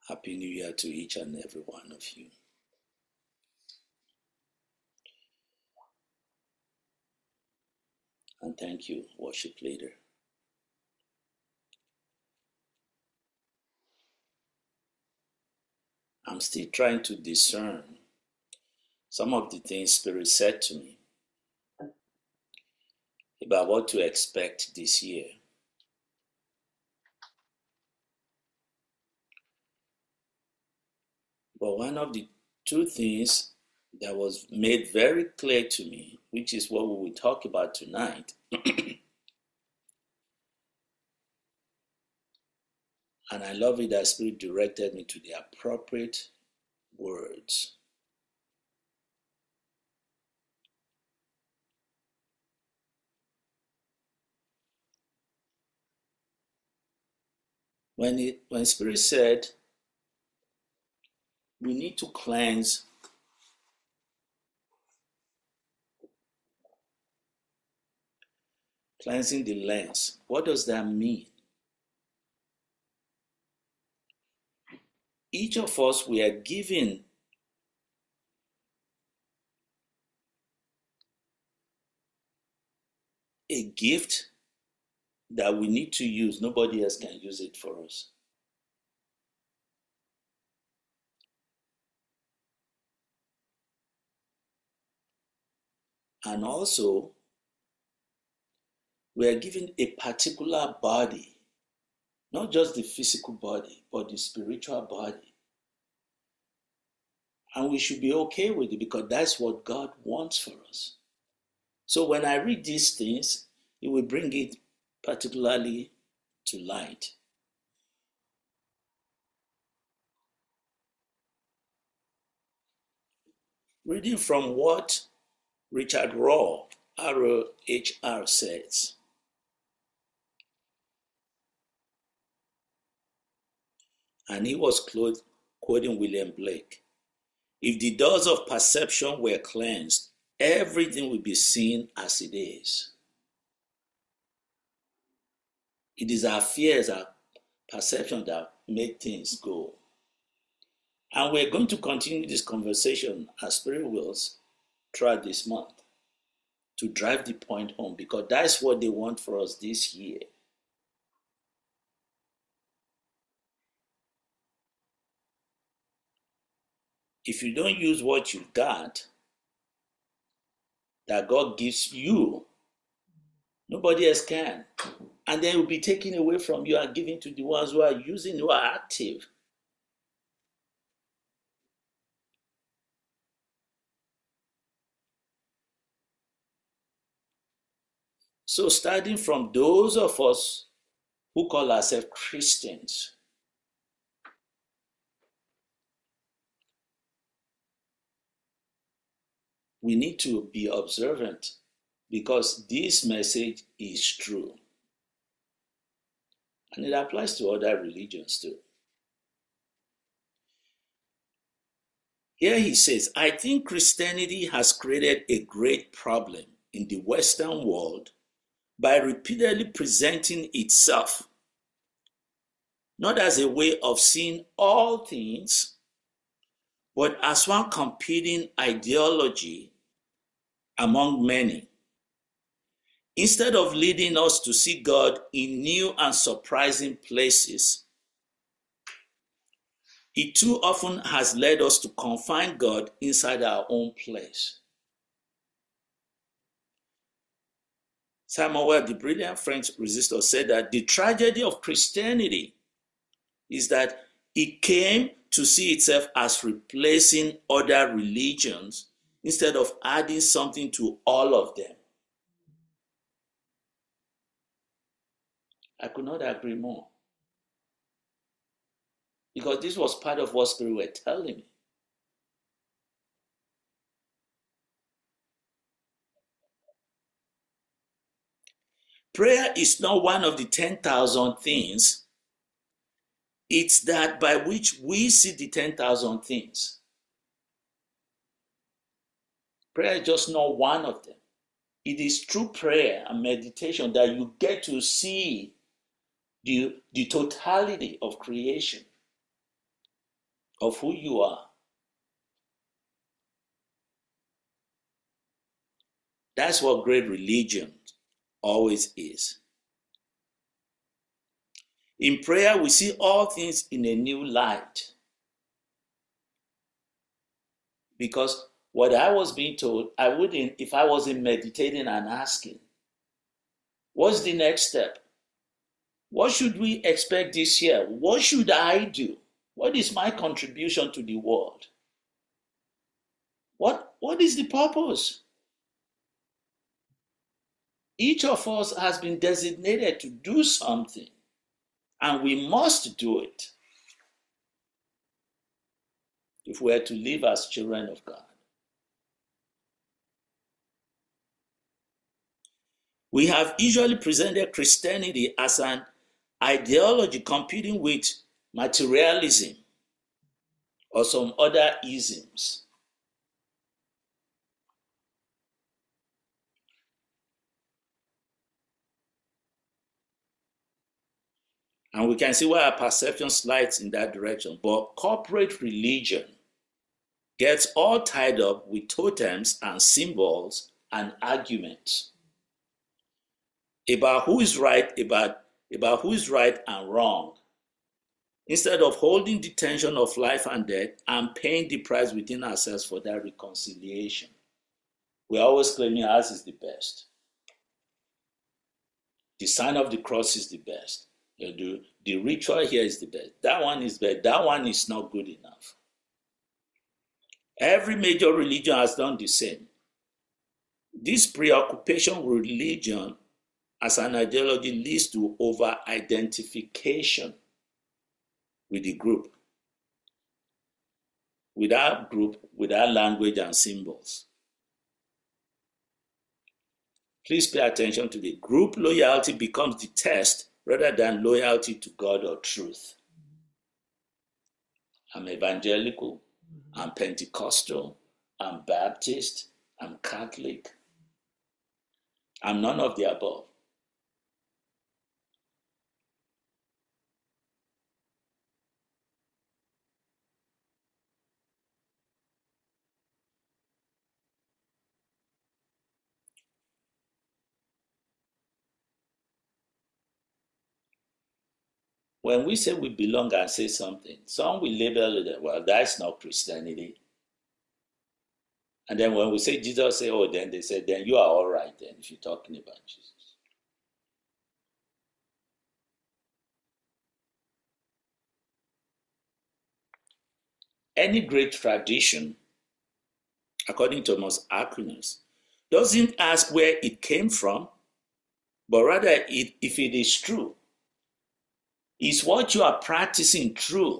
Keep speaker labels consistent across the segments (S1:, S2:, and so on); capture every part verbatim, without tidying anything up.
S1: Happy New Year to each and every one of you. And thank you, worship leader. I'm still trying to discern some of the things Spirit said to me about what to expect this year. But one of the two things that was made very clear to me, which is what we will talk about tonight, and I love it that Spirit directed me to the appropriate words. When it when Spirit said we need to cleanse cleansing the lens, what does that mean? Each of us, we are given a gift that we need to use. Nobody else can use it for us. And also, we are given a particular body, not just the physical body, but the spiritual body. And we should be okay with it because that's what God wants for us. So when I read these things, it will bring it particularly to light. Reading from what Richard Rohr, R O H R, says. And he was quoting William Blake. If the doors of perception were cleansed, everything would be seen as it is. It is our fears, our perception that make things go. And we're going to continue this conversation as Spirit wills throughout this month to drive the point home because that's what they want for us this year. If you don't use what you've got, that God gives you, nobody else can. And then it will be taken away from you and given to the ones who are using, who are active. So starting from those of us who call ourselves Christians, we need to be observant because this message is true. And it applies to other religions too. Here he says, I think Christianity has created a great problem in the Western world by repeatedly presenting itself not as a way of seeing all things, but as one competing ideology among many. Instead of leading us to see God in new and surprising places, it too often has led us to confine God inside our own place. Samuel, the brilliant French resistor, said that the tragedy of Christianity is that it came to see itself as replacing other religions instead of adding something to all of them. I could not agree more. Because this was part of what Spirit were telling me. Prayer is not one of the ten thousand things. It's that by which we see the ten thousand things. Prayer is just not one of them. It is through prayer and meditation that you get to see the, the totality of creation. of who you are. That's what great religion always is. In prayer, we see all things in a new light. Because what I was being told, I wouldn't, if I wasn't meditating and asking, what's the next step? What should we expect this year? What should I do? What is my contribution to the world? What, what is the purpose? Each of us has been designated to do something, and we must do it if we are to live as children of God. We have usually presented Christianity as an ideology competing with materialism or some other isms. And we can see why our perception slides in that direction. But corporate religion gets all tied up with totems and symbols and arguments about who is right, about, about who is right and wrong, instead of holding the tension of life and death and paying the price within ourselves for that reconciliation. We're always claiming ours is the best. The sign of the cross is the best. The, the ritual here is the best. That one is bad. That one is not good enough. Every major religion has done the same. This preoccupation with religion as an ideology leads to over-identification with the group, with our group, with our language and symbols. Please pay attention to the group loyalty becomes the test rather than loyalty to God or truth. I'm evangelical, I'm Pentecostal, I'm Baptist, I'm Catholic. I'm none of the above. When we say we belong and say something, some will label it, well, that's not Christianity. And then when we say Jesus, say, oh, then they say, then you are all right then if you're talking about Jesus. Any great tradition, according to Thomas Aquinas, doesn't ask where it came from, but rather it, if it is true. Is what you are practicing true?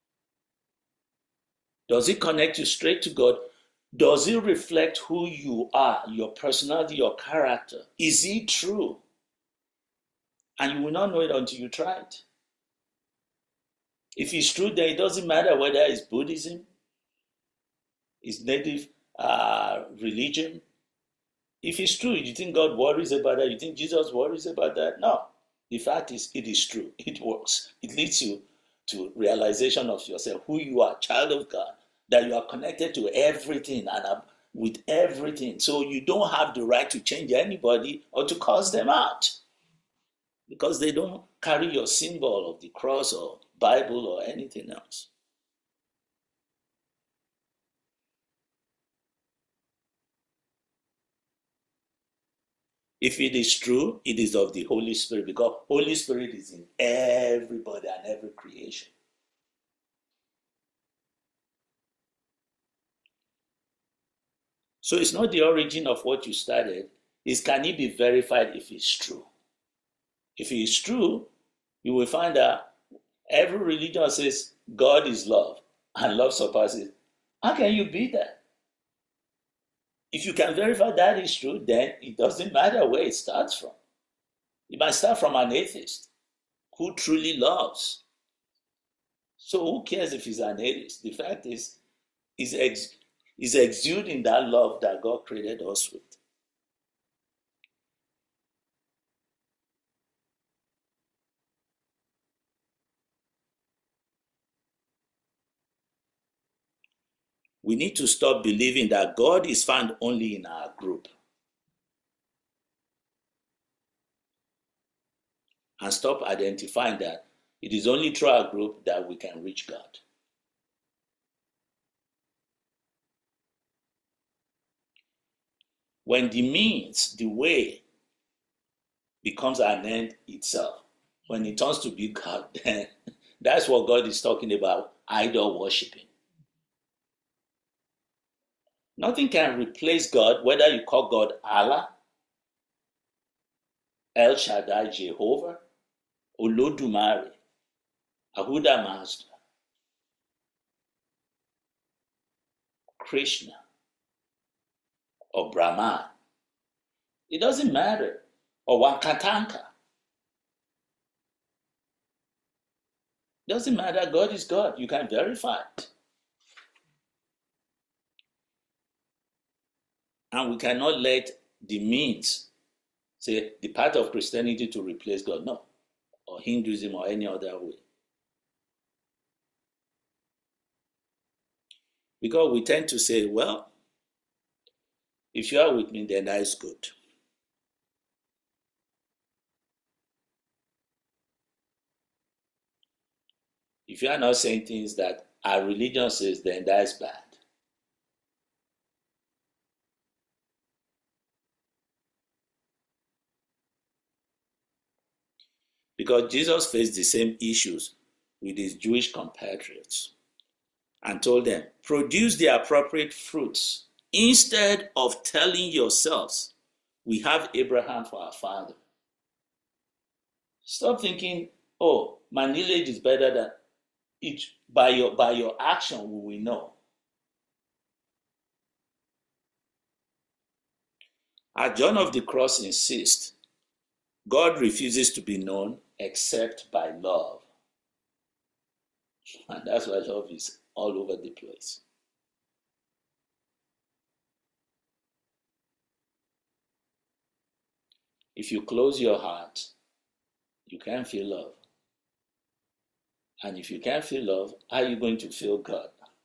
S1: Does it connect you straight to God? Does it reflect who you are, your personality, your character? Is it true? And you will not know it until you try it. If it's true, then it doesn't matter whether it's Buddhism, it's native uh, religion. If it's true, you think God worries about that? You think Jesus worries about that? No. The fact is, it is true. It works. It leads you to realization of yourself, who you are, child of God, that you are connected to everything and with everything. So you don't have the right to change anybody or to cast them out because they don't carry your symbol of the cross or Bible or anything else. If it is true, it is of the Holy Spirit, because Holy Spirit is in everybody and every creation. So it's not the origin of what you started, it's can it be verified if it's true. If it is true, you will find that every religion says God is love and love surpasses. How can you be that? If you can verify that is true, then it doesn't matter where it starts from. It might start from an atheist who truly loves. So who cares if he's an atheist? The fact is, he's, ex- he's exuding that love that God created us with. We need to stop believing that God is found only in our group. And stop identifying that it is only through our group that we can reach God. When the means, the way, becomes an end itself, when it turns to be God, then that's what God is talking about, idol worshiping. Nothing can replace God, whether you call God Allah, El Shaddai, Jehovah, Olodumare, Ahuda Master, Krishna, or Brahman. It doesn't matter. Or Wakatanka. Doesn't matter. God is God. You can verify it. And we cannot let the means, say, the part of Christianity to replace God. No. Or Hinduism or any other way. Because we tend to say, well, if you are with me, then that is good. If you are not saying things that our religion says, then that is bad. Because Jesus faced the same issues with his Jewish compatriots and told them, produce the appropriate fruits instead of telling yourselves, we have Abraham for our father. Stop thinking, oh, my knowledge is better than it. By your, by your action, we will know. As John of the Cross insists, God refuses to be known except by love. And that's why love is all over the place. If you close your heart, you can't feel love. And if you can't feel love, how are you going to feel God?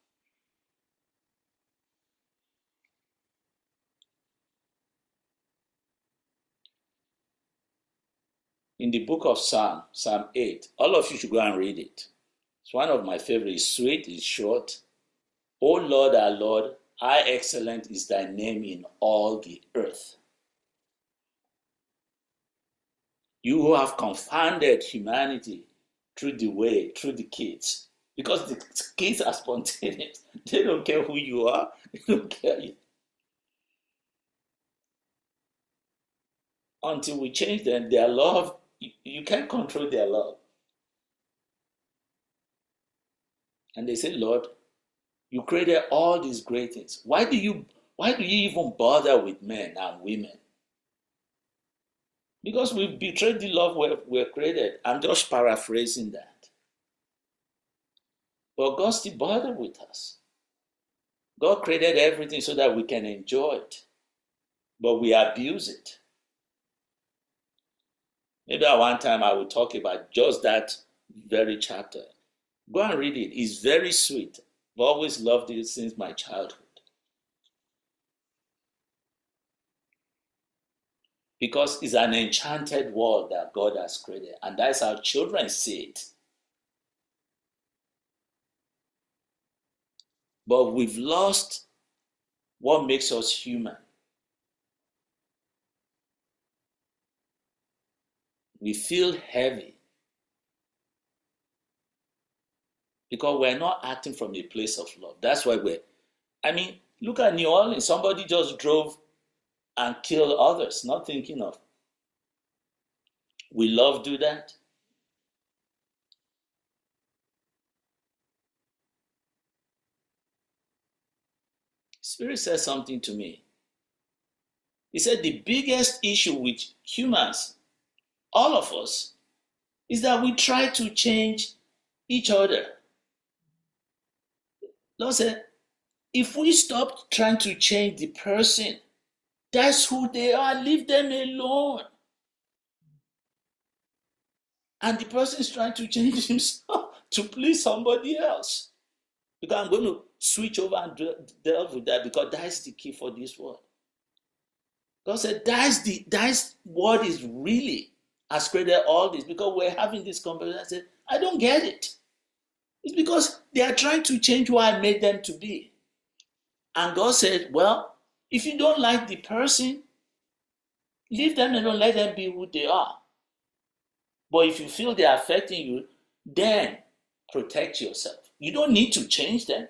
S1: In the book of Psalm, Psalm eight, all of you should go and read it. It's one of my favorites. It's sweet, it's short. O Lord, our Lord, how excellent is thy name in all the earth. You who have confounded humanity through the way, through the kids. Because the kids are spontaneous. They don't care who you are. They don't care. Until we change them, their love, you, you can't control their love. And they say, Lord, you created all these great things. Why do you why do you even bother with men and women? Because we've betrayed the love we're, we're created. I'm just paraphrasing that. But God still bothered with us. God created everything so that we can enjoy it. But we abuse it. Maybe at one time I will talk about just that very chapter. Go and read it. It's very sweet. I've always loved it since my childhood. Because it's an enchanted world that God has created. And that's how children see it. But we've lost what makes us human. We feel heavy. Because we're not acting from a place of love. That's why we're, I mean, look at New Orleans. Somebody just drove and killed others, not thinking of. Will love do that? Spirit said something to me. He said the biggest issue with humans, all of us, is that we try to change each other. Lord said, if we stop trying to change the person, that's who they are. Leave them alone. And the person is trying to change himself to please somebody else. Because I'm going to switch over and delve with that, because that's the key for this world. God said that's the that's what is really has created all this, because we're having this conversation. I said, I don't get it. It's because they are trying to change who I made them to be. And God said, well, if you don't like the person, leave them and don't let them be who they are. But if you feel they're affecting you, then protect yourself. You don't need to change them.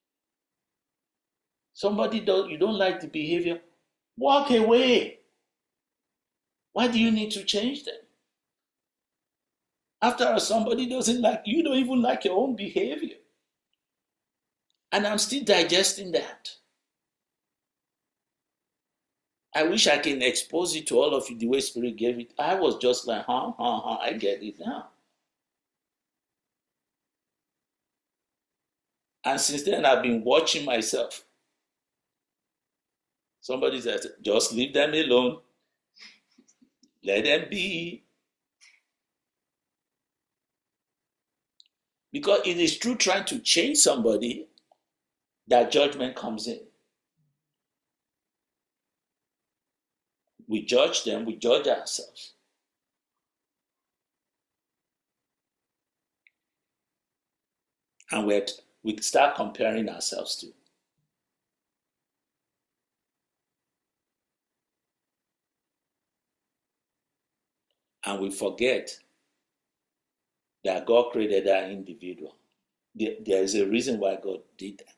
S1: Somebody don't you don't like the behavior, walk away. Why do you need to change them? After all, somebody doesn't like you, don't even like your own behavior. And I'm still digesting that. I wish I can expose it to all of you the way Spirit gave it. I was just like, huh, huh, huh, I get it now. And since then, I've been watching myself. Somebody says, just leave them alone. Let them be. Because it is through trying to change somebody that judgment comes in. We judge them, we judge ourselves. And we we start comparing ourselves to. And we forget that God created that individual. There is a reason why God did that.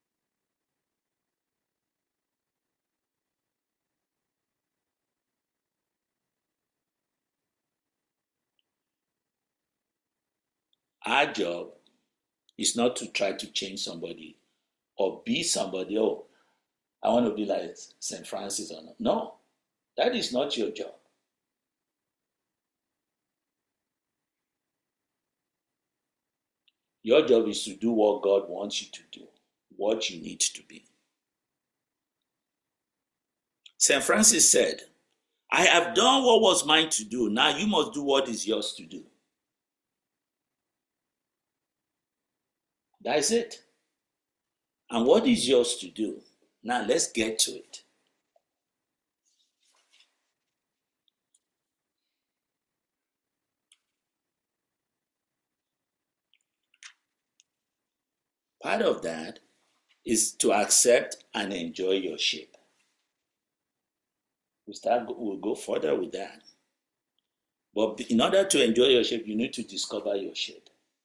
S1: Our job is not to try to change somebody or be somebody. Oh, I want to be like Saint Francis or not. No, that is not your job. Your job is to do what God wants you to do, what you need to be. Saint Francis said, I have done what was mine to do. Now you must do what is yours to do. That's it. And what is yours to do? Now let's get to it. Part of that is to accept and enjoy your shape. We'll, start, we'll go further with that. But in order to enjoy your shape, you need to discover your shape.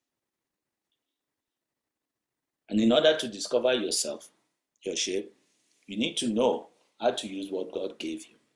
S1: And in order to discover yourself, your shape, you need to know how to use what God gave you.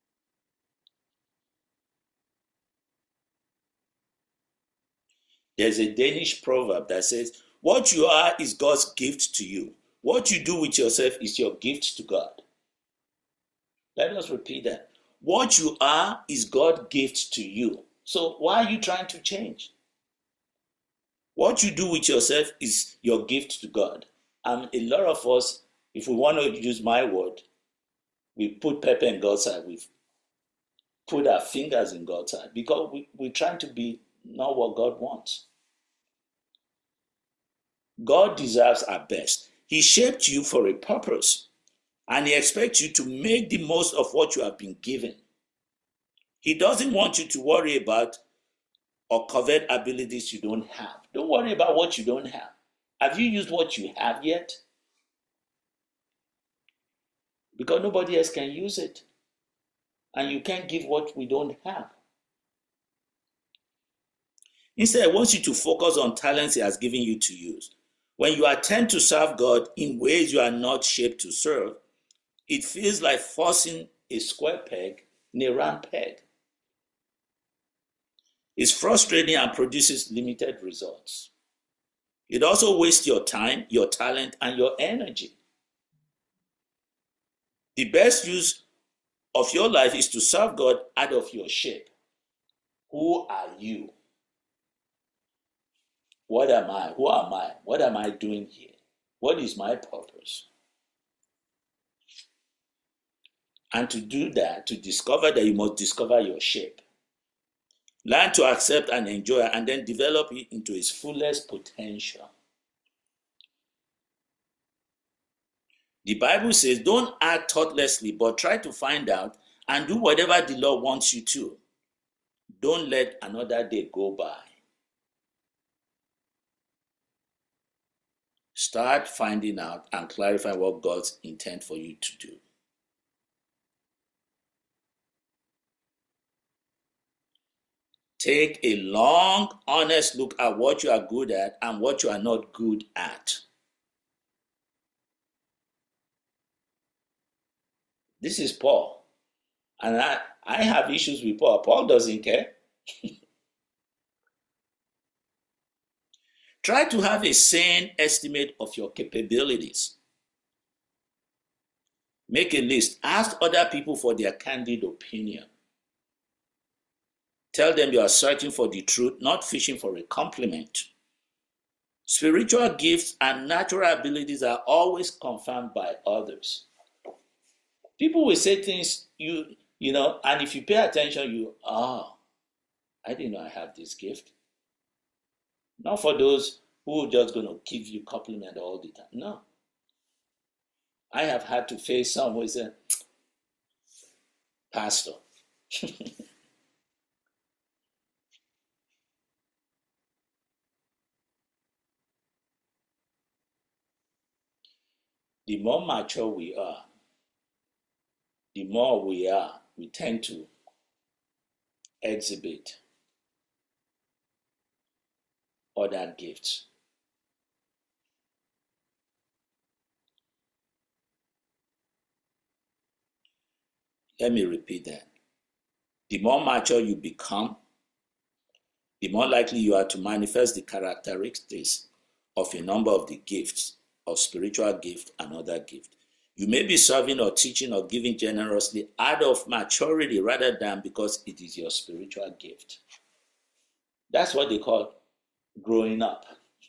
S1: There's a Danish proverb that says, what you are is God's gift to you. What you do with yourself is your gift to God. Let us repeat that. What you are is God's gift to you. So why are you trying to change? What you do with yourself is your gift to God. And a lot of us, if we want to use my word, we put pepper in God's eye. We put our fingers in God's eye because we, we're trying to be not what God wants. God deserves our best. He shaped you for a purpose, and He expects you to make the most of what you have been given. He doesn't want you to worry about or covet abilities you don't have. Don't worry about what you don't have. Have you used what you have yet? Because nobody else can use it. And you can't give what we don't have. Instead, I want you to focus on talents He has given you to use. When you attempt to serve God in ways you are not shaped to serve, it feels like forcing a square peg in a round peg. It's frustrating and produces limited results. It also wastes your time, your talent, and your energy. The best use of your life is to serve God out of your shape. Who are you? What am I? Who am I? What am I doing here? What is my purpose? And to do that, to discover that, you must discover your shape. Learn to accept and enjoy it, and then develop it into its fullest potential. The Bible says, don't act thoughtlessly, but try to find out and do whatever the Lord wants you to. Don't let another day go by. Start finding out and clarify what God's intent for you to do. Take a long, honest look at what you are good at and what you are not good at. This is Paul. And I, I have issues with Paul. Paul doesn't care. Try to have a sane estimate of your capabilities. Make a list. Ask other people for their candid opinion. Tell them you are searching for the truth, not fishing for a compliment. Spiritual gifts and natural abilities are always confirmed by others. People will say things, you, you know, and if you pay attention, you, oh, I didn't know I have this gift. Not for those who are just going to give you compliment all the time. No. I have had to face some who say, Pastor. The more mature we are, the more we are, we tend to exhibit other gifts. Let me repeat that. The more mature you become, the more likely you are to manifest the characteristics of a number of the gifts, of spiritual gift and other gift. You may be serving or teaching or giving generously out of maturity rather than because it is your spiritual gift. That's what they call growing up.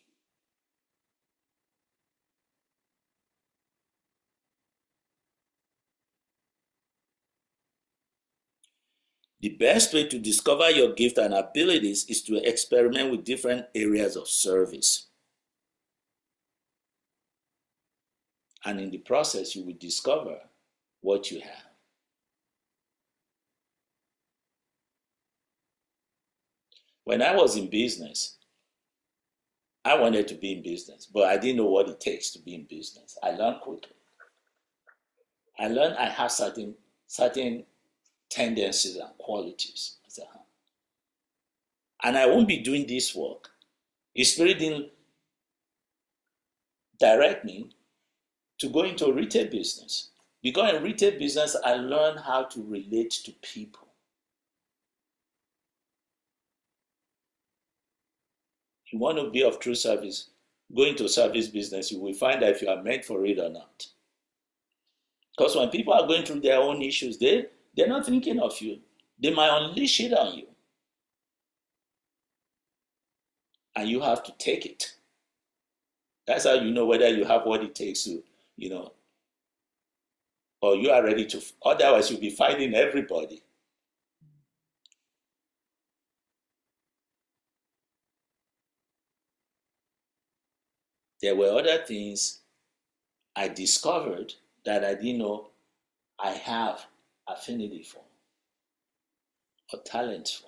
S1: The best way to discover your gift and abilities is to experiment with different areas of service. And in the process, you will discover what you have. When I was in business, I wanted to be in business, but I didn't know what it takes to be in business. I learned quickly. I learned I have certain, certain tendencies and qualities. I said, huh. And I won't be doing this work. His Spirit didn't direct me to go into a retail business. Because in retail business, I learned how to relate to people. If you want to be of true service, go into service business, you will find out if you are meant for it or not. Because when people are going through their own issues, they, they're not thinking of you. They might unleash it on you. And you have to take it. That's how you know whether you have what it takes to, you know, or you are ready to, otherwise you'll be fighting everybody. There were other things I discovered that I didn't know I have affinity for or talent for.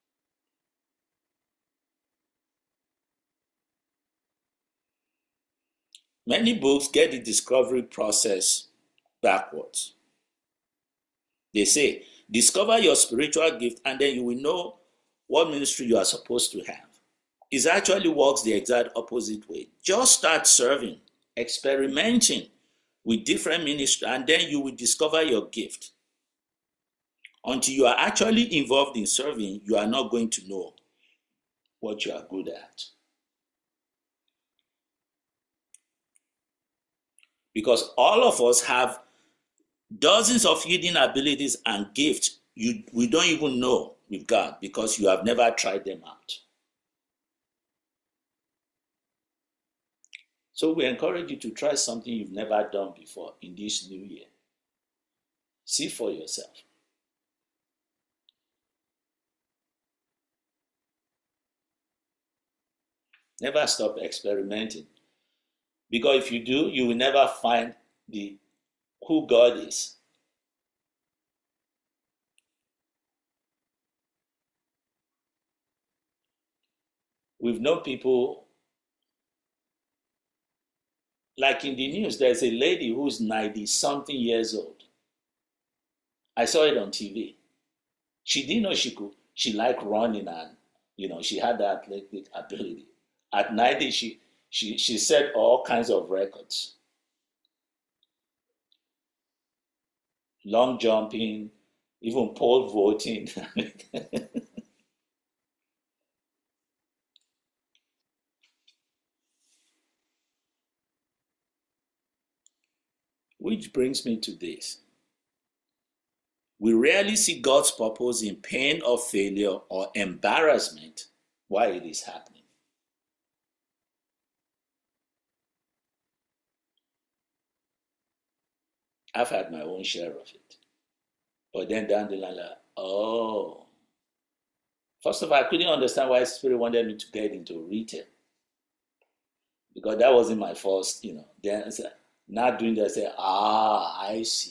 S1: Many books get the discovery process backwards. They say, discover your spiritual gift and then you will know what ministry you are supposed to have. It actually works the exact opposite way. Just start serving, experimenting with different ministries, and then you will discover your gift. Until you are actually involved in serving, you are not going to know what you are good at. Because all of us have dozens of hidden abilities and gifts you, we don't even know with God because you have never tried them out. So we encourage you to try something you've never done before in this new year. See for yourself. Never stop experimenting. Because if you do, you will never find the who God is. We've known people, like in the news, there's a lady who's ninety something years old. I saw it on T V. She didn't know she could, she liked running, and, you know, she had that athletic ability. At ninety, she, she, she set all kinds of records. Long jumping, even pole vaulting. Which brings me to this. We rarely see God's purpose in pain or failure or embarrassment while it is happening. I've had my own share of it. But then down the line, like, oh. First of all, I couldn't understand why Spirit wanted me to get into retail. Because that wasn't my first, you know. Then I said, not doing that, I said, ah, I see.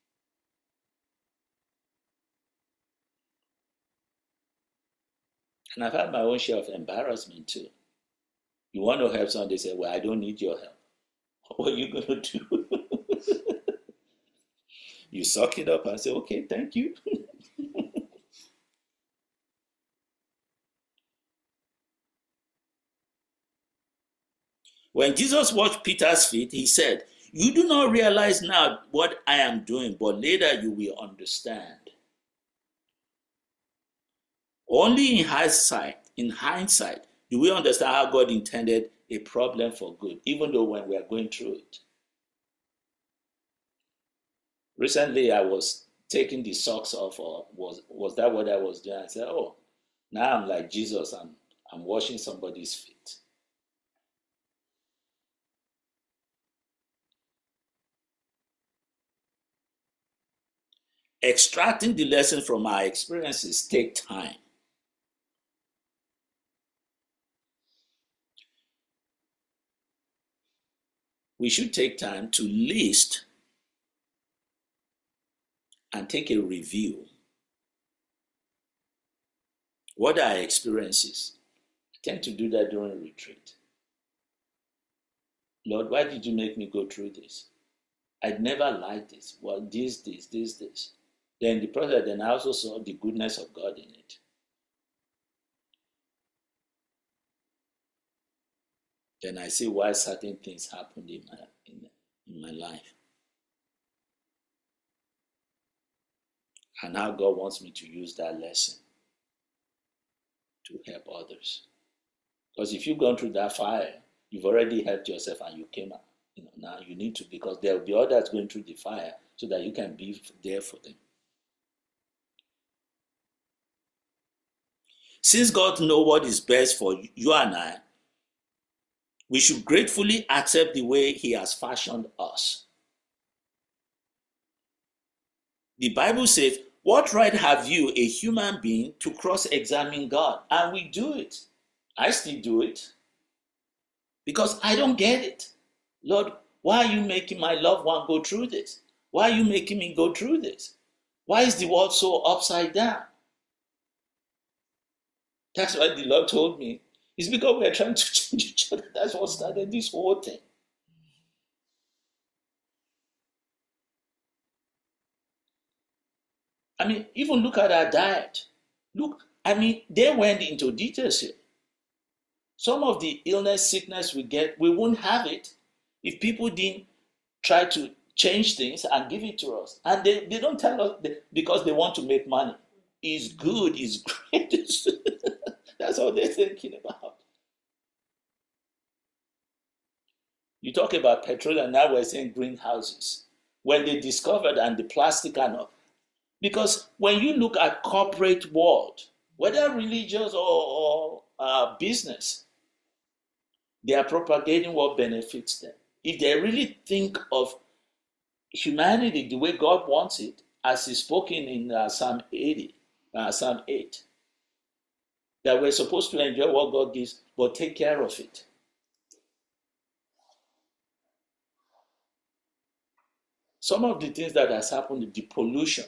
S1: And I've had my own share of embarrassment too. You want to help someone, they say, well, I don't need your help. What are you going to do? You suck it up and say, okay, thank you. When Jesus washed Peter's feet, he said, you do not realize now what I am doing, but later you will understand. Only in hindsight, in hindsight, do we understand how God intended a problem for good, even though when we are going through it. Recently, I was taking the socks off, or was was that what I was doing? I said, oh, now I'm like Jesus, I'm, I'm washing somebody's feet. Extracting the lesson from our experiences take time. We should take time to list and take a review. What are our experiences? I tend to do that during retreat. Lord, why did you make me go through this? I'd never liked this. Well, this, this, this, this. Then the process, then I also saw the goodness of God in it. Then I see why certain things happened in my in, in my life. And how God wants me to use that lesson to help others. Because if you've gone through that fire, you've already helped yourself and you came out. You know, now you need to, because there will be others going through the fire so that you can be there for them. Since God knows what is best for you and I, we should gratefully accept the way He has fashioned us. The Bible says, what right have you, a human being, to cross-examine God? And we do it. I still do it. Because I don't get it. Lord, why are you making my loved one go through this? Why are you making me go through this? Why is the world so upside down? That's what the Lord told me. It's because we are trying to change each other. That's what started this whole thing. I mean, even look at our diet. Look, I mean, they went into details here. Some of the illness, sickness we get, we wouldn't have it if people didn't try to change things and give it to us. And they, they don't tell us because they want to make money. It's good, it's great. That's all they're thinking about. You talk about petrol, and now we're saying greenhouses. When they discovered, and the plastic and all. Because when you look at corporate world, whether religious or, or uh, business, they are propagating what benefits them. If they really think of humanity the way God wants it, as is spoken in uh, Psalm eighty, uh, Psalm eight, that we're supposed to enjoy what God gives, but take care of it. Some of the things that has happened, the pollution.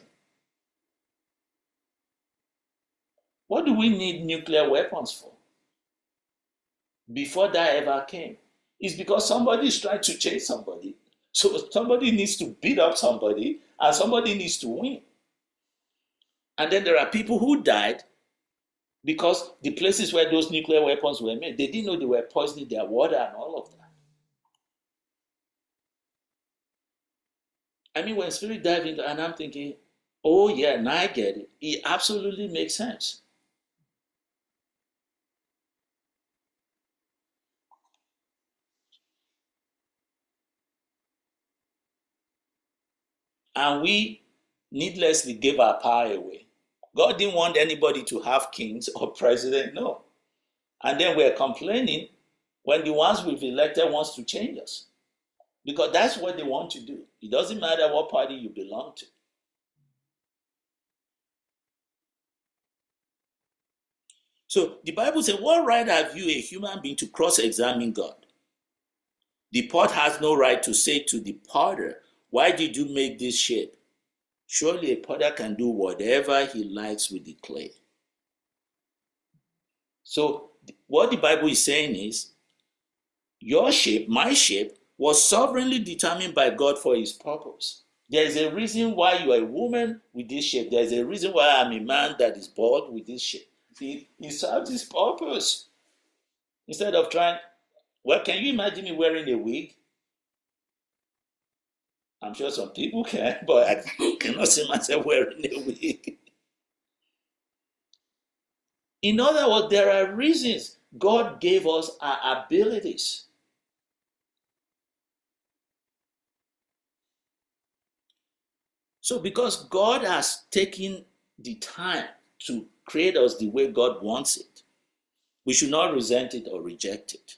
S1: What do we need nuclear weapons for? Before that ever came, it's because somebody is trying to chase somebody. So somebody needs to beat up somebody, and somebody needs to win. And then there are people who died because the places where those nuclear weapons were made, they didn't know they were poisoning their water and all of that. I mean, when Spirit dived into, and I'm thinking, oh yeah, now I get it. It absolutely makes sense. And we needlessly gave our power away. God didn't want anybody to have kings or president, no. And then we're complaining when the ones we've elected wants to change us. Because that's what they want to do. It doesn't matter what party you belong to. So the Bible says, what right have you, a human being, to cross-examine God? The pot has no right to say to the potter, why did you make this shape? Surely a potter can do whatever he likes with the clay. So what the Bible is saying is, your shape, my shape, was sovereignly determined by God for his purpose. There is a reason why you are a woman with this shape. There is a reason why I'm a man that is bald with this shape. He, he serves his purpose. Instead of trying, well, can you imagine me wearing a wig? I'm sure some people can, but I cannot see myself wearing a wig. In other words, there are reasons God gave us our abilities. So because God has taken the time to create us the way God wants it, we should not resent it or reject it.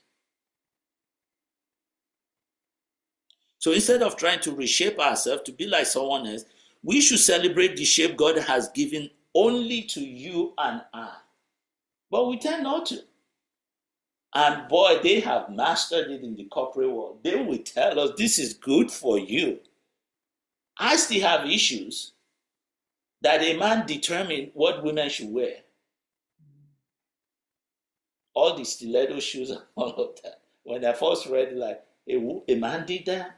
S1: So instead of trying to reshape ourselves to be like someone else, we should celebrate the shape God has given only to you and I. But we tend not to. And boy, they have mastered it in the corporate world. They will tell us this is good for you. I still have issues that a man determined what women should wear. All the stiletto shoes and all of that. When I first read it, like, a, a man did that?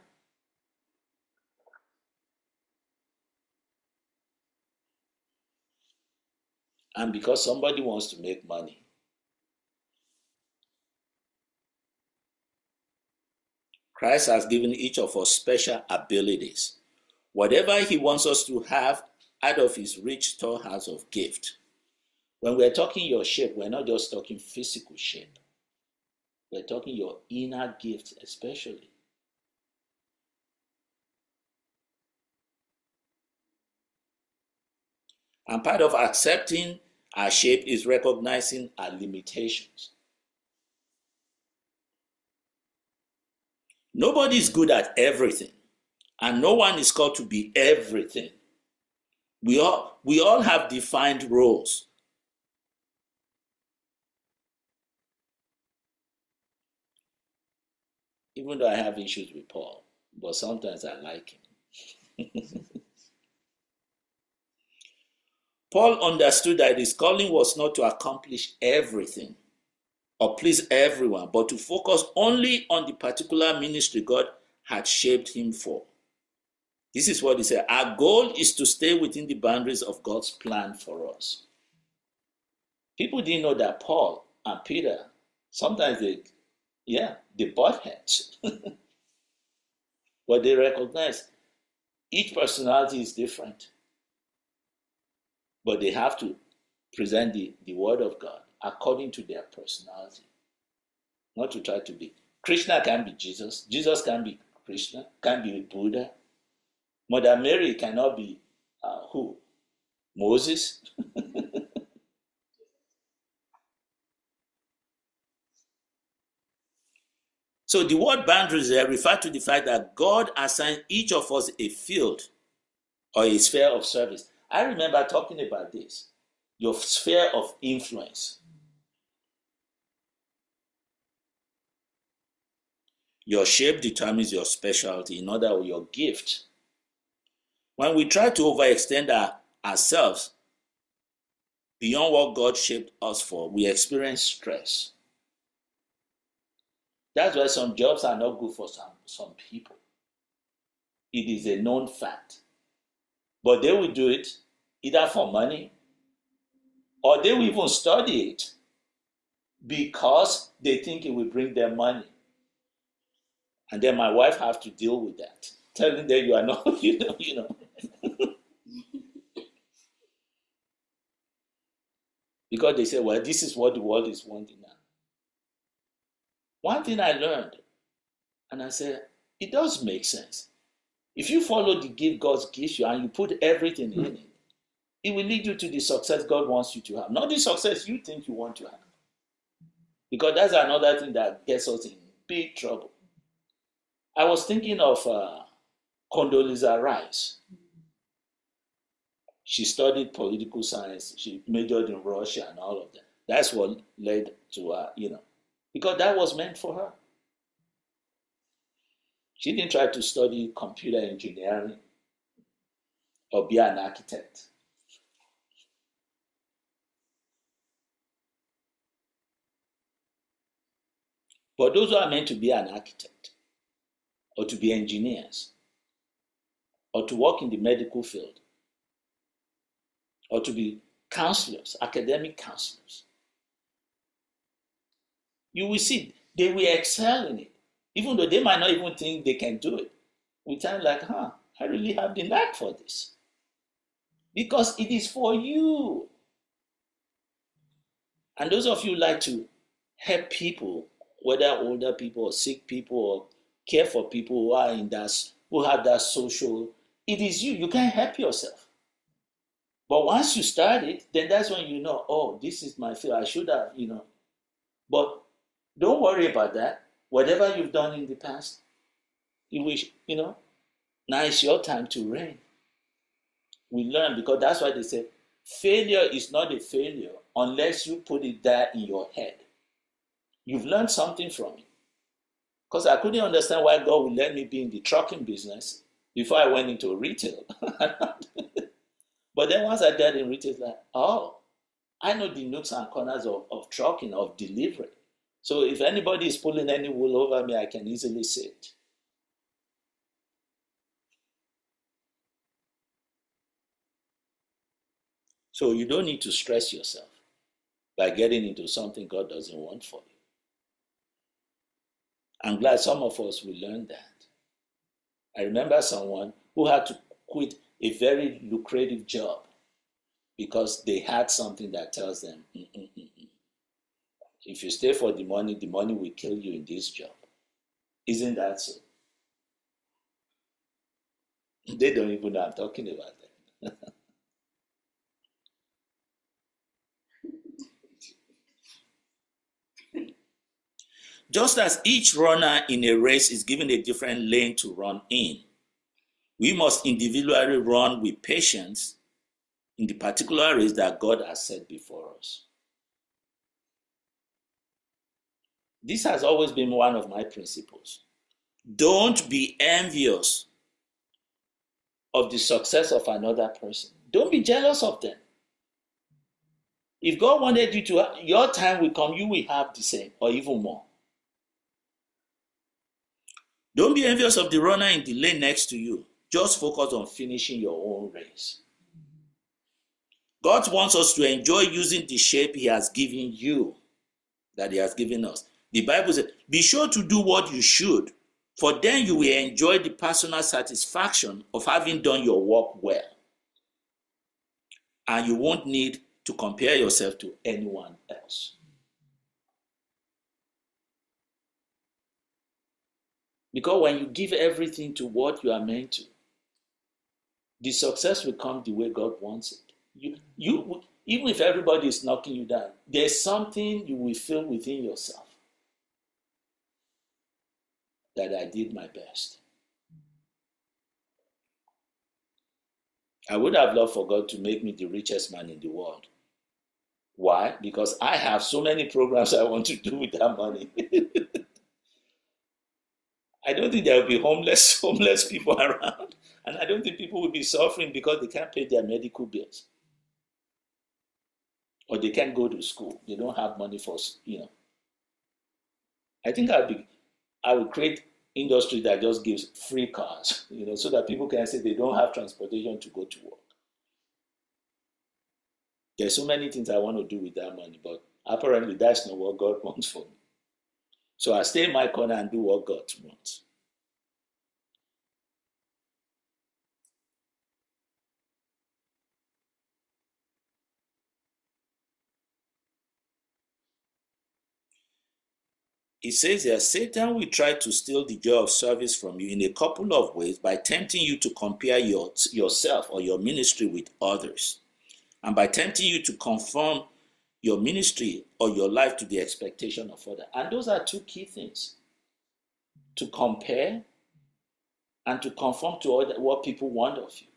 S1: And because somebody wants to make money. Christ has given each of us special abilities. Whatever he wants us to have out of his rich storehouse of gift. When we're talking your shape, we're not just talking physical shape. We're talking your inner gifts especially. And part of accepting our shape is recognizing our limitations. Nobody is good at everything, and no one is called to be everything. We all, we all have defined roles. Even though I have issues with Paul, but sometimes I like him. Paul understood that his calling was not to accomplish everything or please everyone, but to focus only on the particular ministry God had shaped him for. This is what he said. Our goal is to stay within the boundaries of God's plan for us. People didn't know that Paul and Peter, sometimes they, yeah, they butt heads. But they recognize each personality is different. But they have to present the, the word of God according to their personality. Not to try to be. Krishna can be Jesus. Jesus can be Krishna, can be Buddha. Mother Mary cannot be uh, who? Moses? So the word boundaries there refer to the fact that God assigned each of us a field or a sphere of service. I remember talking about this, your sphere of influence. Your shape determines your specialty, in other words, your gift. When we try to overextend our, ourselves beyond what God shaped us for, we experience stress. That's why some jobs are not good for some, some people. It is a known fact. But they will do it either for money or they will even study it because they think it will bring them money. And then my wife have to deal with that, telling them you are not, you know, you know. Because they say, well, this is what the world is wanting now. One thing I learned, and I said, it does make sense. If you follow the gift God gives you and you put everything in it, it will lead you to the success God wants you to have, not the success you think you want to have. Because that's another thing that gets us in big trouble. I was thinking of uh, Condoleezza Rice. She studied political science. She majored in Russia and all of that. That's what led to her, you know, because that was meant for her. She didn't try to study computer engineering or be an architect. But those who are meant to be an architect or to be engineers or to work in the medical field or to be counselors, academic counselors, you will see they will excel in it, even though they might not even think they can do it. With time, like, huh, I really have the knack for this. Because it is for you. And those of you who like to help people, whether older people or sick people or care for people who are in that, who have that social, it is you. You can't help yourself. But once you start it, then that's when you know, oh, this is my field. I should have, you know. But don't worry about that. Whatever you've done in the past, you wish, you know, now it's your time to reign. We learn, because that's why they say failure is not a failure unless you put it there in your head. You've learned something from it. Because I couldn't understand why God would let me be in the trucking business before I went into retail. But then once I got in retail, it's like, oh, I know the nooks and corners of, of trucking, of delivery. So if anybody is pulling any wool over me, I can easily see it. So you don't need to stress yourself by getting into something God doesn't want for you. I'm glad some of us will learn that. I remember someone who had to quit a very lucrative job because they had something that tells them, Mm-mm-mm-mm. if you stay for the money, the money will kill you in this job. Isn't that so? They don't even know I'm talking about that. Just as each runner in a race is given a different lane to run in, we must individually run with patience in the particular race that God has set before us. This has always been one of my principles. Don't be envious of the success of another person. Don't be jealous of them. If God wanted you to have, your time will come, you will have the same or even more. Don't be envious of the runner in the lane next to you. Just focus on finishing your own race. God wants us to enjoy using the shape He has given you, that He has given us. The Bible says, be sure to do what you should, for then you will enjoy the personal satisfaction of having done your work well. And you won't need to compare yourself to anyone else. Because when you give everything to what you are meant to, the success will come the way God wants it. You, you, even if everybody is knocking you down, there's something you will feel within yourself that I did my best. I would have loved for God to make me the richest man in the world. Why? Because I have so many programs I want to do with that money. I don't think there will be homeless, homeless people around. And I don't think people will be suffering because they can't pay their medical bills or they can't go to school. They don't have money for, you know. I think I'll be, I will create industry that just gives free cars, you know, so that people can say they don't have transportation to go to work. There's so many things I want to do with that money, but apparently that's not what God wants for me. So I stay in my corner and do what God wants. It says here, Satan will try to steal the joy of service from you in a couple of ways by tempting you to compare your, yourself or your ministry with others, and by tempting you to conform your ministry or your life to the expectation of others. And those are two key things: to compare and to conform to other, what people want of you.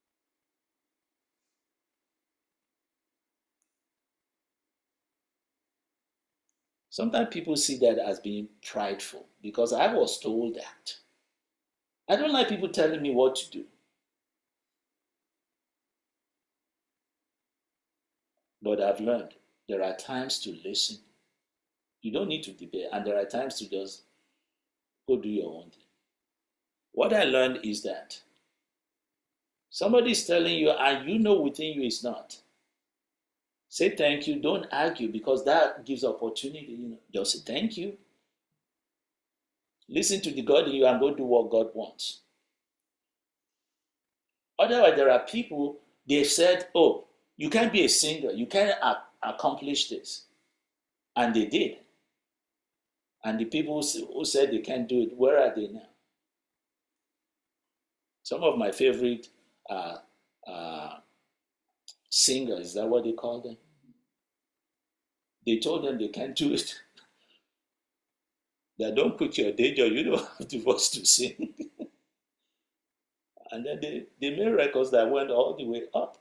S1: Sometimes people see that as being prideful because I was told that. I don't like people telling me what to do. But I've learned there are times to listen. You don't need to debate, and there are times to just go do your own thing. What I learned is that somebody is telling you, and you know within you it's not. Say thank you. Don't argue, because that gives opportunity. You know, just say thank you. Listen to the God in you and go do what God wants. Otherwise, there are people, they've said, oh, you can't be a singer. You can't a- accomplish this. And they did. And the people who said they can't do it, where are they now? Some of my favorite uh, uh, singers, is that what they call them? They told them they can't do it. That don't quit your day job, you don't have the voice to sing. And then they, they made records that went all the way up.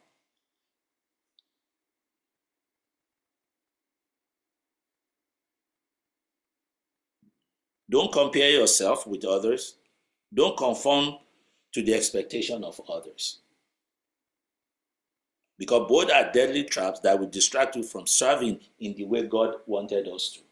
S1: Don't compare yourself with others. Don't conform to the expectation of others. Because both are deadly traps that will distract you from serving in the way God wanted us to.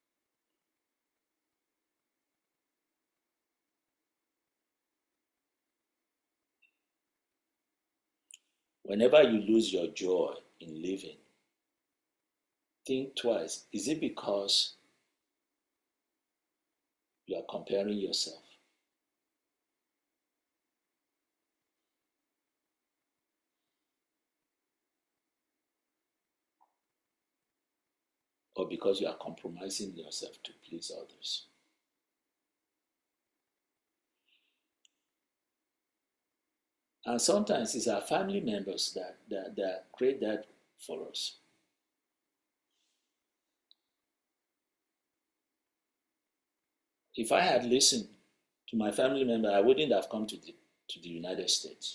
S1: Whenever you lose your joy in living, think twice. Is it because you are comparing yourself? Or because you are compromising yourself to please others? And sometimes it's our family members that, that, that create that for us. If I had listened to my family member, I wouldn't have come to the, to the United States.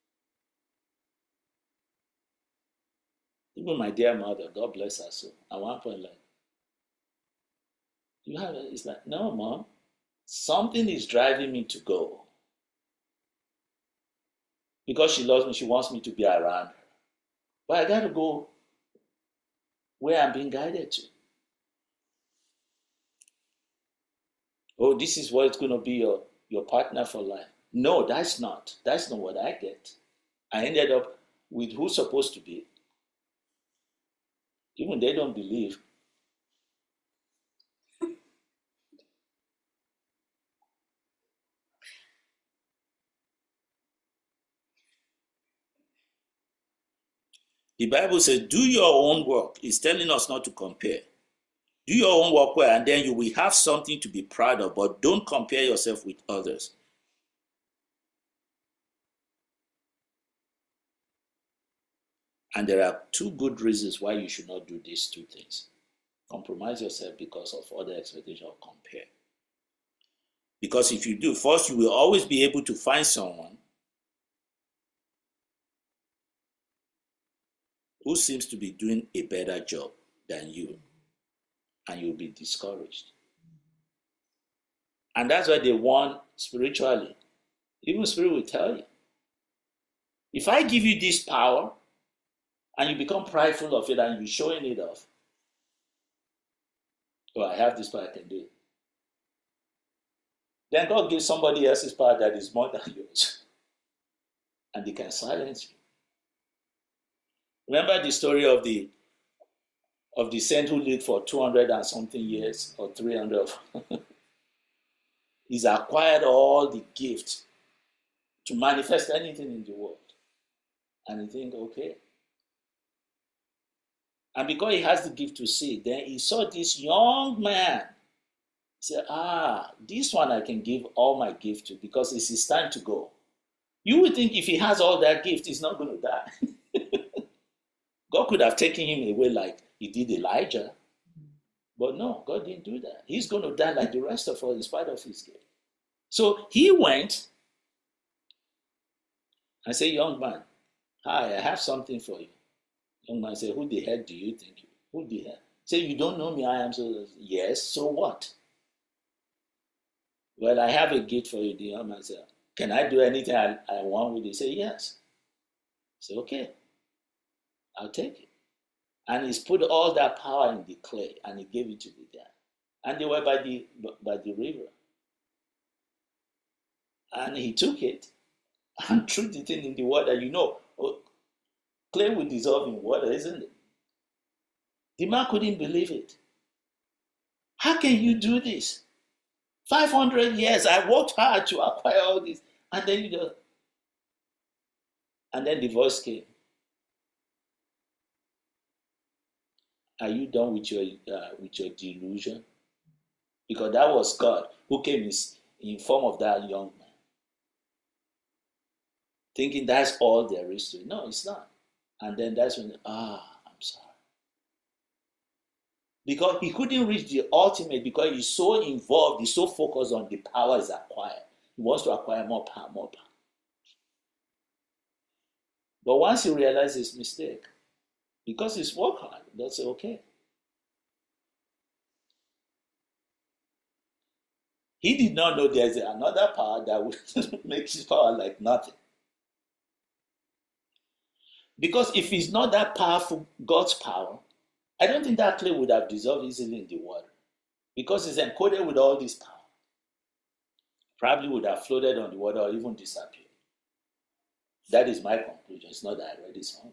S1: Even my dear mother, God bless her soul, at one point, like, you have it? It's like, no, mom, something is driving me to go. Because she loves me, she wants me to be around her. But I got to go where I'm being guided to. Oh, this is what it's going to be your, your partner for life. No, that's not. That's not what I get. I ended up with who's supposed to be. Even they don't believe. The Bible says, do your own work. It's telling us not to compare. Do your own work well, and then you will have something to be proud of, but don't compare yourself with others. And there are two good reasons why you should not do these two things. Compromise yourself because of other expectations, or compare. Because if you do, first, you will always be able to find someone who seems to be doing a better job than you, and you'll be discouraged. And that's why they want spiritually. Even spirit will tell you, If I give you this power and you become prideful of it and you're showing it off, oh, I have this power, I can do it. Then God gives somebody else's power that is more than yours. And they can silence you. Remember the story of the of the saint who lived for two hundred and something years, or three hundred. He's acquired all the gifts to manifest anything in the world. And you think, okay. And because he has the gift to see, then he saw this young man. He said, ah, this one I can give all my gift to because it's his time to go. You would think if he has all that gift, he's not going to die. God could have taken him away like he did Elijah. But no, God didn't do that. He's going to die like the rest of us in spite of his gift. So he went and said, young man, hi, I have something for you. Young man said, who the heck do you think you are? Who the heck? Say, you don't know me, I am so. Yes, so what? Well, I have a gift for you. The young man said, can I do anything I, I want with it? Say, yes. Say, okay, I'll take it. And he's put all that power in the clay and he gave it to the guy. And they were by the by the river. And he took it and threw the thing in the water. You know, clay will dissolve in water, isn't it? The man couldn't believe it. How can you do this? five hundred years, I worked hard to acquire all this. And then you just... And then the voice came. Are you done with your uh, with your delusion? Because that was God who came in, in form of that young man. Thinking that's all there is to it. No, it's not. And then that's when, ah, I'm sorry. Because he couldn't reach the ultimate because he's so involved, he's so focused on the power he's acquired. He wants to acquire more power, more power. But once he realized his mistake, because he's worked hard, that's okay. He did not know there's another power that would make his power like nothing. Because if it's not that powerful, God's power, I don't think that clay would have dissolved easily in the water. Because it's encoded with all this power. Probably would have floated on the water or even disappeared. That is my conclusion. It's not that I read it somewhere.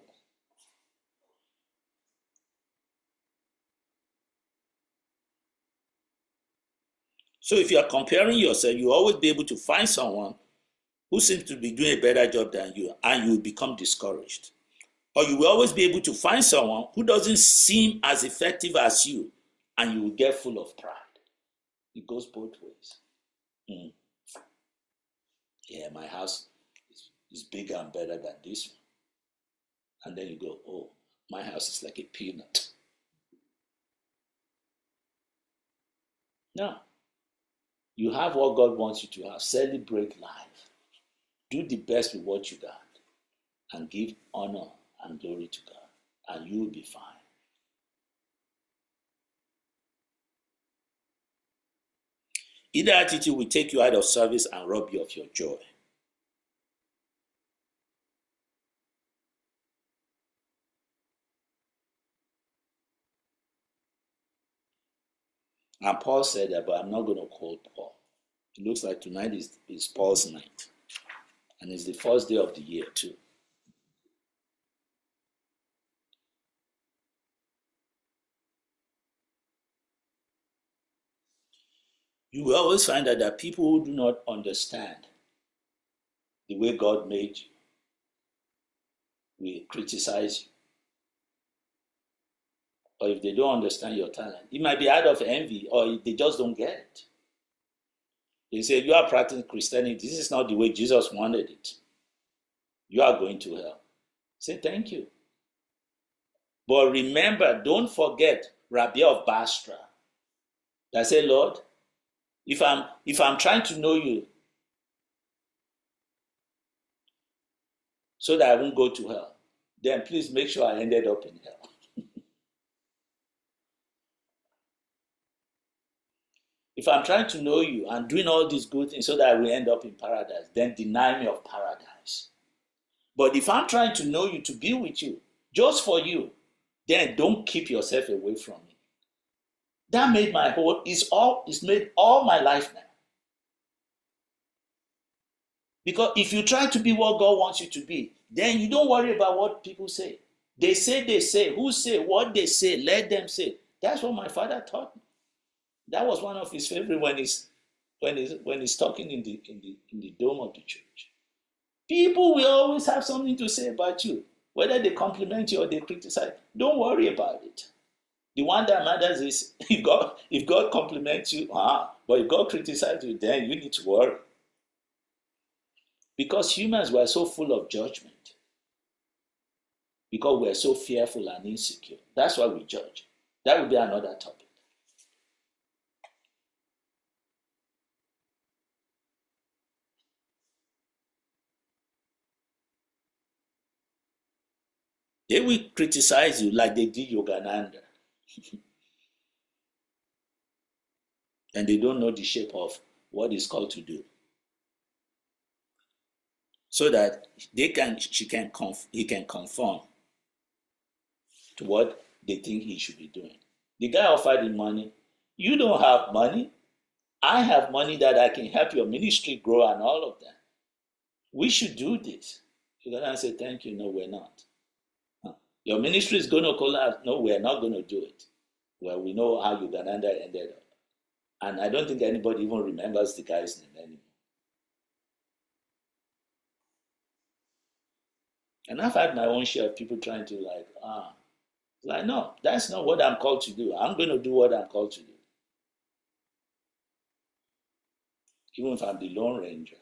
S1: So if you are comparing yourself, you'll always be able to find someone who seems to be doing a better job than you, and you will become discouraged. Or you will always be able to find someone who doesn't seem as effective as you, and you will get full of pride. It goes both ways. Mm. Yeah, my house is, is bigger and better than this one. And then you go, oh, my house is like a peanut. No. You have what God wants you to have. Celebrate life. Do the best with what you got. And give honor and glory to God. And you will be fine. Either attitude will take you out of service and rob you of your joy. And Paul said that, but I'm not going to call Paul. It looks like tonight is, is Paul's night. And it's the first day of the year too. You will always find that there are people who do not understand the way God made you. We criticize you. Or if they don't understand your talent, it might be out of envy, or they just don't get it. They say, you are practicing Christianity. This is not the way Jesus wanted it. You are going to hell. Say, thank you. But remember, don't forget Rabbi of Basra. That said, Lord, if I'm, if I'm trying to know you so that I won't go to hell, then please make sure I ended up in hell. If I'm trying to know you and doing all these good things so that I will end up in paradise, then deny me of paradise. But if I'm trying to know you, to be with you, just for you, then don't keep yourself away from me. That made my whole, is all, it's made all my life now. Because if you try to be what God wants you to be, then you don't worry about what people say. They say, they say, who say, what they say, let them say. That's what my father taught me. That was one of his favorite when he's when he's when he's talking in the in the in the dome of the church. People will always have something to say about you, whether they compliment you or they criticize. Don't worry about it. The one that matters is if God if God compliments you, ah, but if God criticizes you, then you need to worry. Because humans were so full of judgment. Because we're so fearful and insecure. That's why we judge. That would be another topic. They will criticize you like they did Yogananda. And they don't know the shape of what is called to do. So that they can, she can, conf, he can conform to what they think he should be doing. The guy offered him money. You don't have money. I have money that I can help your ministry grow and all of that. We should do this. Yogananda said, thank you. No, we're not. Huh. Your ministry is going to collapse. No, we're not going to do it. Well, we know how Yogananda ended up. And I don't think anybody even remembers the guy's name anymore. And I've had my own share of people trying to like, ah, like, no, that's not what I'm called to do. I'm going to do what I'm called to do. Even if I'm the Lone Ranger.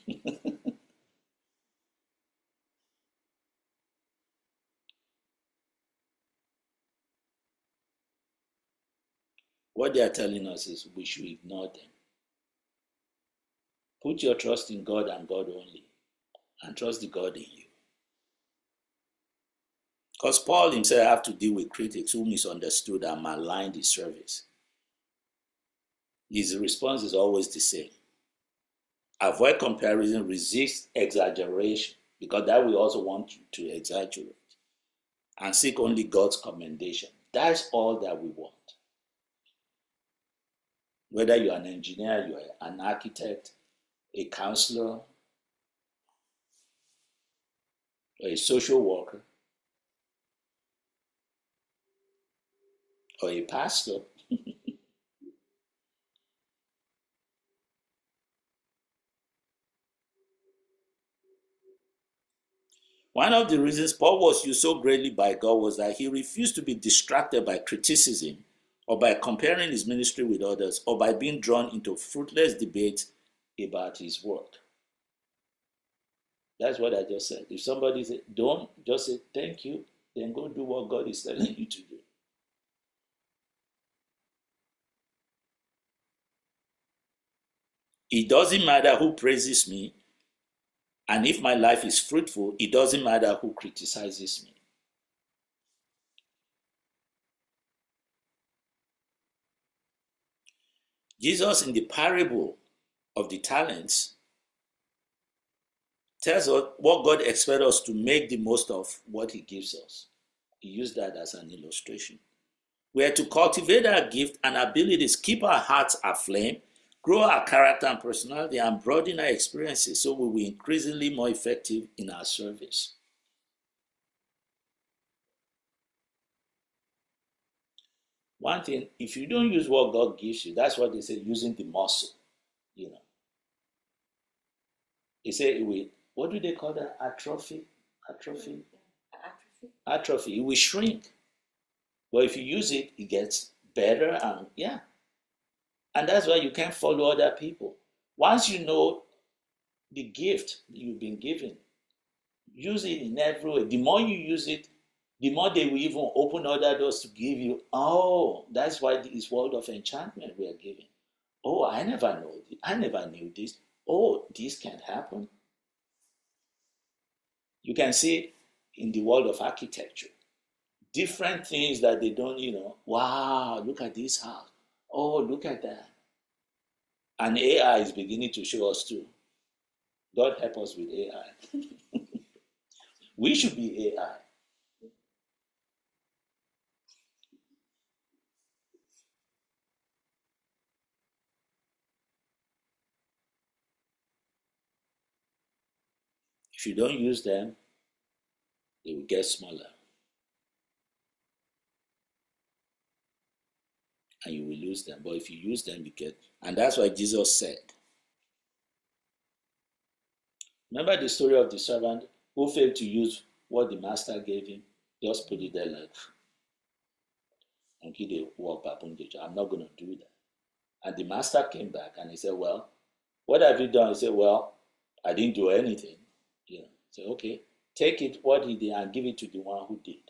S1: What they are telling us is we should ignore them. Put your trust in God and God only, and trust the God in you. Because Paul himself had to deal with critics who misunderstood and maligned his service. His response is always the same. Avoid comparison, resist exaggeration, because that will also want you to exaggerate. And seek only God's commendation. That's all that we want. Whether you're an engineer, you're an architect, a counselor, or a social worker, or a pastor. One of the reasons Paul was used so greatly by God was that he refused to be distracted by criticism or by comparing his ministry with others or by being drawn into fruitless debates about his work. That's what I just said. If somebody said, don't, just say thank you, then go do what God is telling you to do. It doesn't matter who praises me, and if my life is fruitful, it doesn't matter who criticizes me. Jesus, in the parable of the talents, tells us what God expects us to make the most of what he gives us. He used that as an illustration. We are to cultivate our gift and abilities, keep our hearts aflame, grow our character and personality, and broaden our experiences so we will be increasingly more effective in our service. One thing, if you don't use what God gives you, that's what they say, using the muscle, you know. They say, wait, what do they call that? Atrophy? Atrophy? Atrophy. Atrophy. It will shrink. But if you use it, it gets better and yeah. And that's why you can't follow other people. Once you know the gift you've been given, use it in every way. The more you use it, the more they will even open other doors to give you. Oh, that's why this world of enchantment we are giving. Oh, I never know this. I never knew this. Oh, this can happen. You can see in the world of architecture, different things that they don't, you know, wow, look at this house. Oh, look at that. And A I is beginning to show us too. God help us with A I. We should be A I. If you don't use them, they will get smaller. And you will lose them. But if you use them, you get. And that's why Jesus said. Remember the story of the servant who failed to use what the master gave him? Just put it there like, and he walk back on the job. I'm not going to do that. And the master came back and he said, well, what have you done? He said, well, I didn't do anything. You know, say, okay, take it, what he did, and give it to the one who did.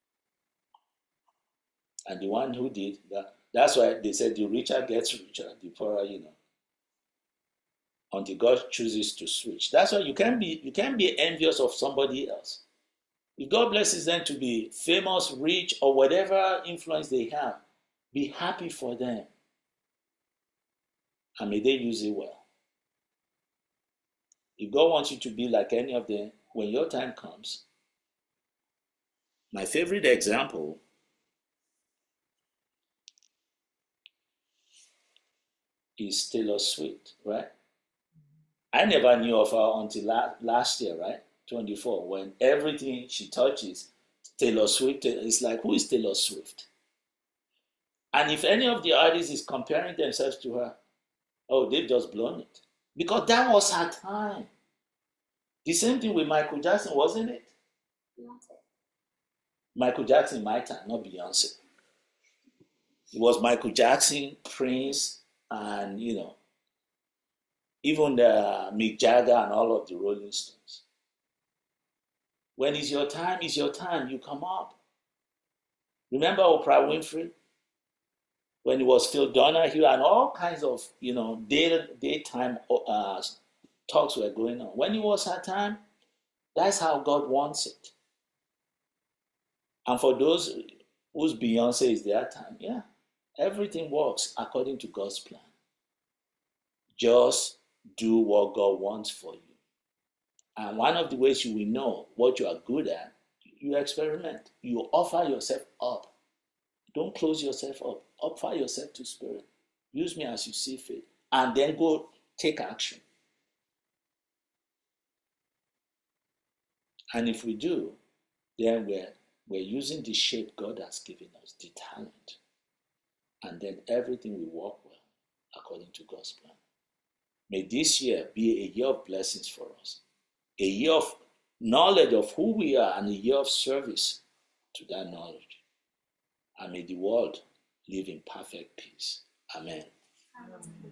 S1: And the one who did, that, that's why they said the richer gets richer, the poorer, you know, until God chooses to switch. That's why you can't be you can't be envious of somebody else. If God blesses them to be famous, rich, or whatever influence they have, be happy for them. And may they use it well. If God wants you to be like any of them, when your time comes, my favorite example is Taylor Swift, right? I never knew of her until la- last year, right? twenty-four, when everything she touches, Taylor Swift, it's like, who is Taylor Swift? And if any of the artists is comparing themselves to her, oh, they've just blown it. Because that was her time. The same thing with Michael Jackson, wasn't it? Beyonce. Michael Jackson, my time, not Beyonce. It was Michael Jackson, Prince, and, you know, even the Mick Jagger and all of the Rolling Stones. When it's your time, it's your time. You come up. Remember Oprah Winfrey? When it was Phil Donahue and all kinds of, you know, day, daytime uh, talks were going on. When it was her time, that's how God wants it. And for those whose Beyonce is their time, yeah, everything works according to God's plan. Just do what God wants for you. And one of the ways you will know what you are good at, you experiment. You offer yourself up. Don't close yourself up. Offer yourself to Spirit. Use me as you see fit. And then go take action. And if we do, then we're, we're using the shape God has given us, the talent. And then everything will work well according to God's plan. May this year be a year of blessings for us. A year of knowledge of who we are and a year of service to that knowledge. And may the world live in perfect peace. Amen. Amen.